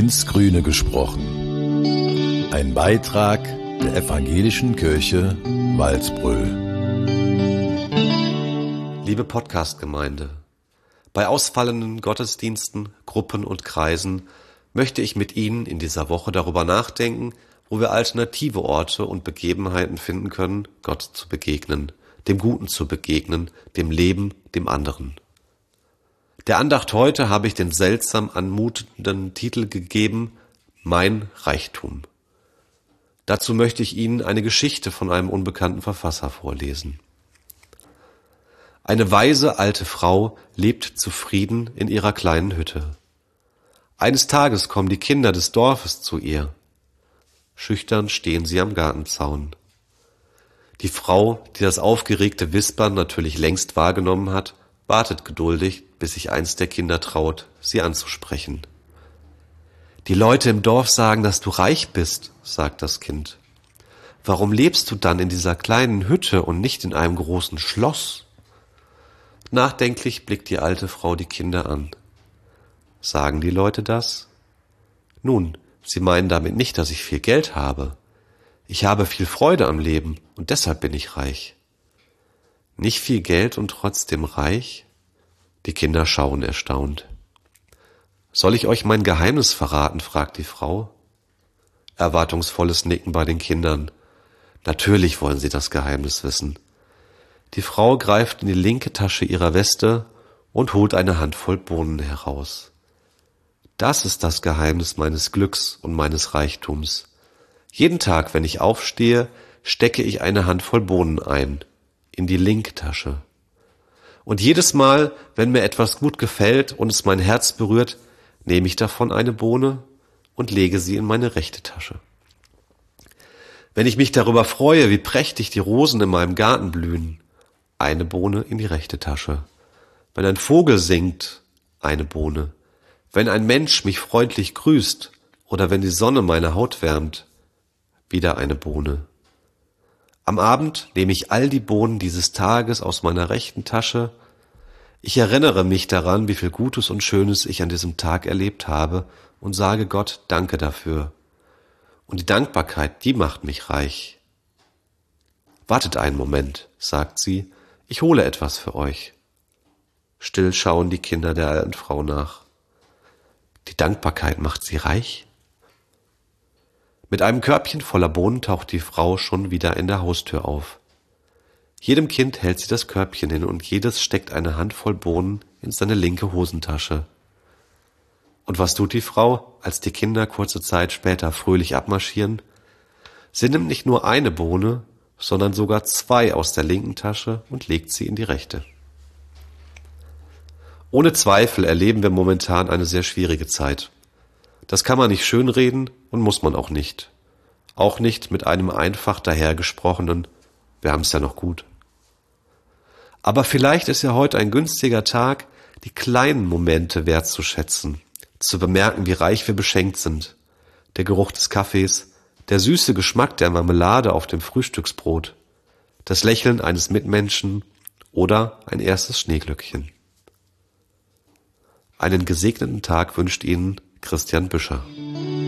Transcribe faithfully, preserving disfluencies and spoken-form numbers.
ins Grüne gesprochen. Ein Beitrag der Evangelischen Kirche Walsbröl. Liebe Podcast-Gemeinde, bei ausfallenden Gottesdiensten, Gruppen und Kreisen möchte ich mit Ihnen in dieser Woche darüber nachdenken, wo wir alternative Orte und Begebenheiten finden können, Gott zu begegnen, dem Guten zu begegnen, dem Leben, dem anderen. Der Andacht heute habe ich den seltsam anmutenden Titel gegeben, Mein Reichtum. Dazu möchte ich Ihnen eine Geschichte von einem unbekannten Verfasser vorlesen. Eine weise alte Frau lebt zufrieden in ihrer kleinen Hütte. Eines Tages kommen die Kinder des Dorfes zu ihr. Schüchtern stehen sie am Gartenzaun. Die Frau, die das aufgeregte Wispern natürlich längst wahrgenommen hat, wartet geduldig, bis sich eins der Kinder traut, sie anzusprechen. Die Leute im Dorf sagen, dass du reich bist, sagt das Kind. Warum lebst du dann in dieser kleinen Hütte und nicht in einem großen Schloss? Nachdenklich blickt die alte Frau die Kinder an. Sagen die Leute das? Nun, sie meinen damit nicht, dass ich viel Geld habe. Ich habe viel Freude am Leben und deshalb bin ich reich. Nicht viel Geld und trotzdem reich? Die Kinder schauen erstaunt. Soll ich euch mein Geheimnis verraten, fragt die Frau. Erwartungsvolles Nicken bei den Kindern. Natürlich wollen sie das Geheimnis wissen. Die Frau greift in die linke Tasche ihrer Weste und holt eine Handvoll Bohnen heraus. Das ist das Geheimnis meines Glücks und meines Reichtums. Jeden Tag, wenn ich aufstehe, stecke ich eine Handvoll Bohnen ein, in die linke Tasche. Und jedes Mal, wenn mir etwas gut gefällt und es mein Herz berührt, nehme ich davon eine Bohne und lege sie in meine rechte Tasche. Wenn ich mich darüber freue, wie prächtig die Rosen in meinem Garten blühen, eine Bohne in die rechte Tasche. Wenn ein Vogel singt, eine Bohne. Wenn ein Mensch mich freundlich grüßt oder wenn die Sonne meine Haut wärmt, wieder eine Bohne. Am Abend nehme ich all die Bohnen dieses Tages aus meiner rechten Tasche. Ich erinnere mich daran, wie viel Gutes und Schönes ich an diesem Tag erlebt habe und sage Gott Danke dafür. Und die Dankbarkeit, die macht mich reich. Wartet einen Moment, sagt sie, ich hole etwas für euch. Still schauen die Kinder der alten Frau nach. Die Dankbarkeit macht sie reich? Mit einem Körbchen voller Bohnen taucht die Frau schon wieder in der Haustür auf. Jedem Kind hält sie das Körbchen hin und jedes steckt eine Handvoll Bohnen in seine linke Hosentasche. Und was tut die Frau, als die Kinder kurze Zeit später fröhlich abmarschieren? Sie nimmt nicht nur eine Bohne, sondern sogar zwei aus der linken Tasche und legt sie in die rechte. Ohne Zweifel erleben wir momentan eine sehr schwierige Zeit. Das kann man nicht schönreden und muss man auch nicht. Auch nicht mit einem einfach dahergesprochenen, wir haben es ja noch gut. Aber vielleicht ist ja heute ein günstiger Tag, die kleinen Momente wertzuschätzen, zu bemerken, wie reich wir beschenkt sind. Der Geruch des Kaffees, der süße Geschmack der Marmelade auf dem Frühstücksbrot, das Lächeln eines Mitmenschen oder ein erstes Schneeglöckchen. Einen gesegneten Tag wünscht Ihnen Christian Büscher.